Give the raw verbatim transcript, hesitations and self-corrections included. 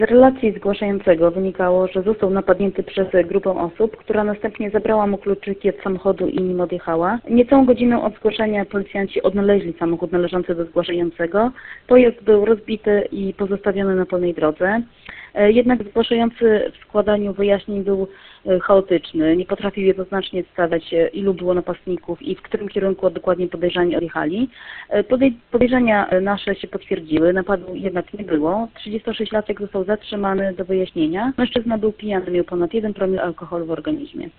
Z relacji zgłaszającego wynikało, że został napadnięty przez grupę osób, która następnie zabrała mu kluczyki od samochodu i nim odjechała. Niecałą godzinę od zgłoszenia policjanci odnaleźli samochód należący do zgłaszającego. Pojazd był rozbity i pozostawiony na polnej drodze. Jednak zgłaszający w składaniu wyjaśnień był chaotyczny, nie potrafił jednoznacznie wskazać, ilu było napastników i w którym kierunku dokładnie podejrzani odjechali. Podejrzenia nasze się potwierdziły, napadu jednak nie było. trzydziestosześciolatek został zatrzymany do wyjaśnienia. Mężczyzna był pijany, miał ponad jeden promil alkoholu w organizmie.